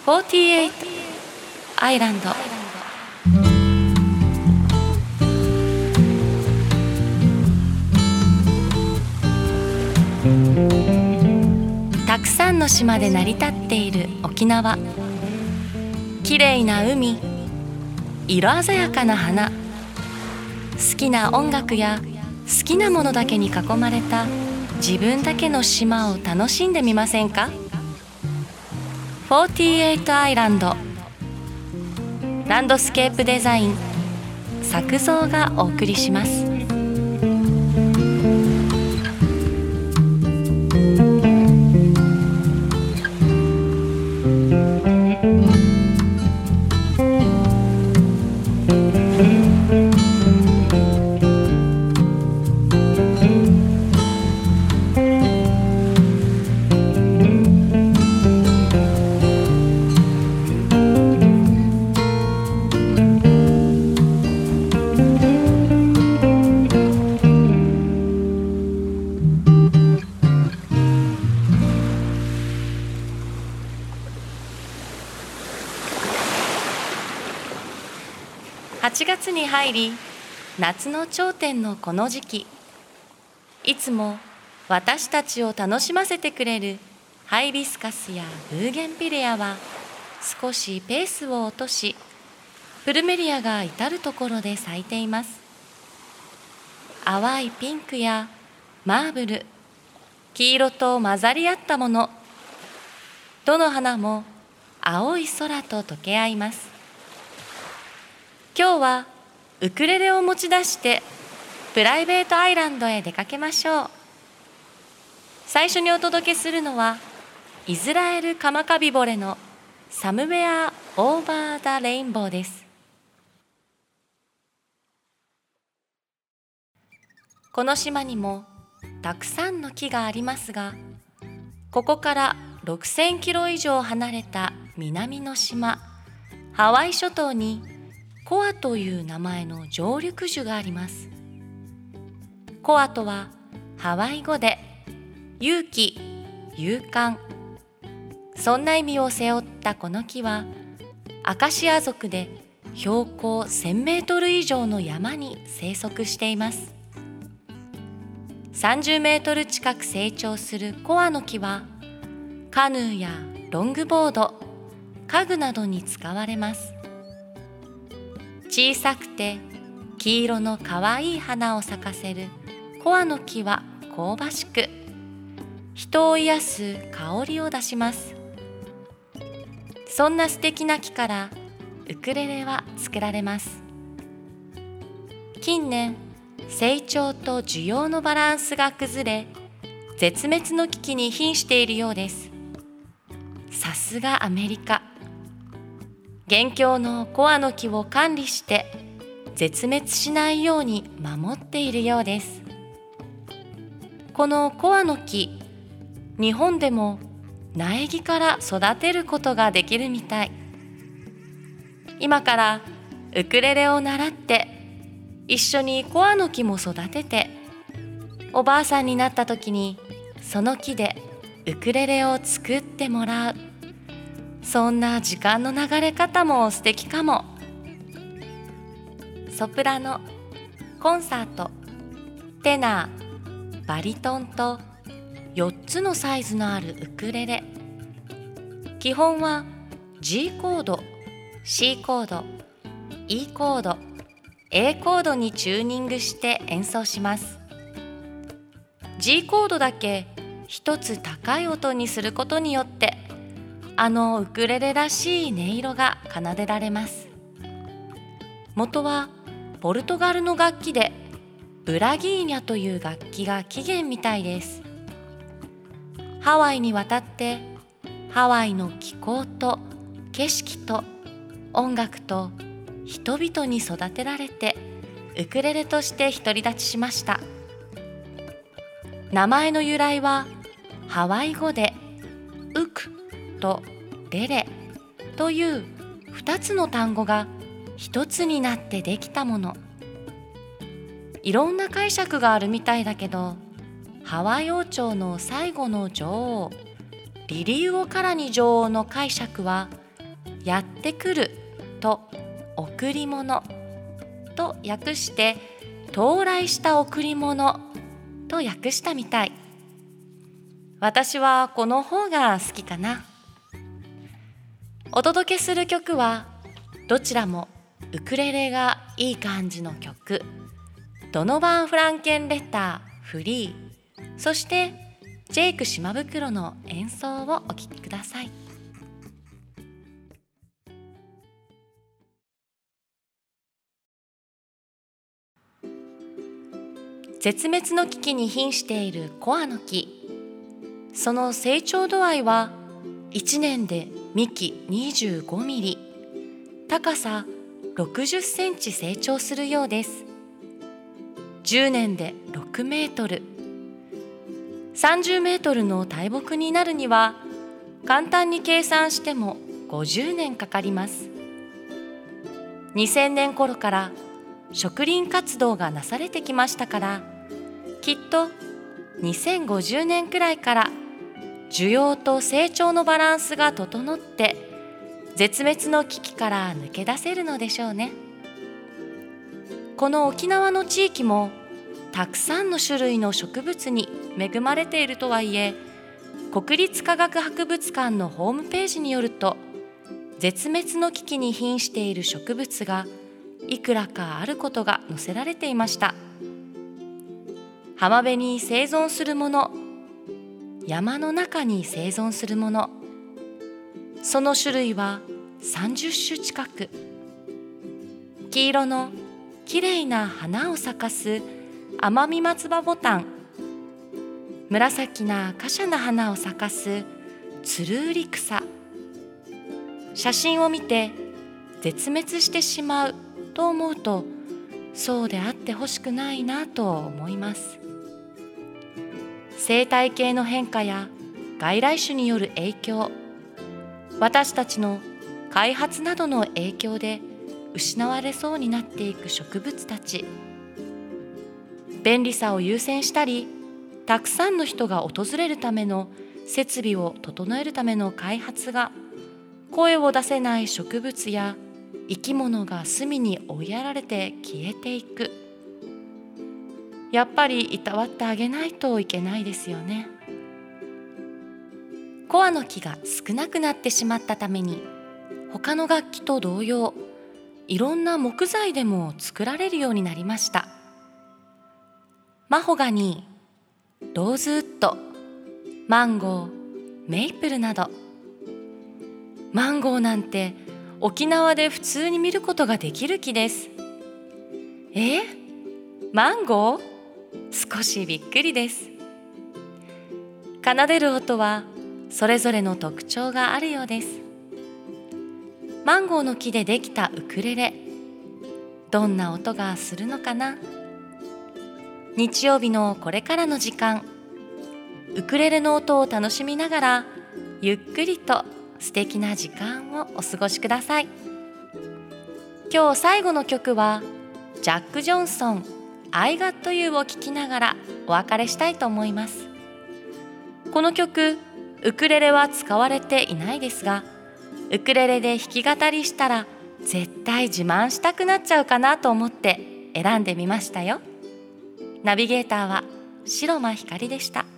48アイランド。たくさんの島で成り立っている沖縄。きれいな海、色鮮やかな花、好きな音楽や好きなものだけに囲まれた自分だけの島を楽しんでみませんか。48アイランド。ランドスケープデザイン作造がお送りします。8月に入り、夏の頂点のこの時期、いつも私たちを楽しませてくれるハイビスカスやブーゲンビレアは少しペースを落とし、プルメリアが至るところで咲いています。淡いピンクやマーブル、黄色と混ざり合ったもの、どの花も青い空と溶け合います。今日はウクレレを持ち出してプライベートアイランドへ出かけましょう。最初にお届けするのはイスラエルカマカビボレのサムウェア・オーバー・ザ・レインボーです。この島にもたくさんの木がありますが、ここから6000キロ以上離れた南の島ハワイ諸島にコアという名前の常緑樹があります。コアとはハワイ語で勇気、勇敢、そんな意味を背負ったこの木はアカシア属で標高1000メートル以上の山に生息しています。30メートル近く成長するコアの木はカヌーやロングボード、家具などに使われます。小さくて黄色のかわいい花を咲かせるコアの木は香ばしく、人を癒す香りを出します。そんな素敵な木からウクレレは作られます。近年、成長と需要のバランスが崩れ、絶滅の危機に瀕しているようです。さすがアメリカ。現況のコアの木を管理して絶滅しないように守っているようです。このコアの木、日本でも苗木から育てることができるみたい。今からウクレレを習って一緒にコアの木も育てて、おばあさんになった時にその木でウクレレを作ってもらう。そんな時間の流れ方も素敵かも。ソプラノ、コンサート、テナー、バリトンと4つのサイズのあるウクレレ。基本は G コード、C コード、E コード、A コードにチューニングして演奏します。G コードだけ一つ高い音にすることによってウクレレらしい音色が奏でられます。元はポルトガルの楽器でブラギーニャという楽器が起源みたいです。ハワイに渡ってハワイの気候と景色と音楽と人々に育てられてウクレレとして独り立ちしました。名前の由来はハワイ語でウクとレレという2つの単語が一つになってできたもの。いろんな解釈があるみたいだけど、ハワイ王朝の最後の女王リリウオ・カラニ女王の解釈はやってくると贈り物と訳して到来した贈り物と訳したみたい。私はこの方が好きかな。お届けする曲はどちらもウクレレがいい感じの曲、ドノバン・フランケンレターフリー、そしてジェイク島袋の演奏をお聴きください。絶滅の危機に瀕しているコアの木、その成長度合いは1年で幹25ミリ、高さ60センチ成長するようです。10年で6メートル、30メートルの大木になるには簡単に計算しても50年かかります。2000年頃から植林活動がなされてきましたから、きっと2050年くらいから需要と成長のバランスが整って絶滅の危機から抜け出せるのでしょうね。この沖縄の地域もたくさんの種類の植物に恵まれているとはいえ、国立科学博物館のホームページによると、絶滅の危機に瀕している植物がいくらかあることが載せられていました。浜辺に生存するもの、山の中に生存するもの、その種類は30種近く。黄色のきれいな花を咲かすアマミマツバボタン、紫な華奢な花を咲かすツルウリ草。写真を見て絶滅してしまうと思うと、そうであってほしくないなと思います。生態系の変化や外来種による影響、私たちの開発などの影響で失われそうになっていく植物たち。便利さを優先したり、たくさんの人が訪れるための設備を整えるための開発が、声を出せない植物や生き物が隅に追いやられて消えていく。やっぱりいたわってあげないといけないですよね。コアの木が少なくなってしまったために、他の楽器と同様、いろんな木材でも作られるようになりました。マホガニー、ローズウッド、マンゴー、メイプルなど。マンゴーなんて沖縄で普通に見ることができる木です。マンゴー？少しびっくりです。奏でる音はそれぞれの特徴があるようです。マンゴーの木でできたウクレレ、どんな音がするのかな。日曜日のこれからの時間、ウクレレの音を楽しみながらゆっくりと素敵な時間をお過ごしください。今日最後の曲はジャック・ジョンソン、I Got You を聴きながらお別れしたいと思います。この曲、ウクレレは使われていないですが、ウクレレで弾き語りしたら絶対自慢したくなっちゃうかなと思って選んでみましたよ。ナビゲーターは白間ひかりでした。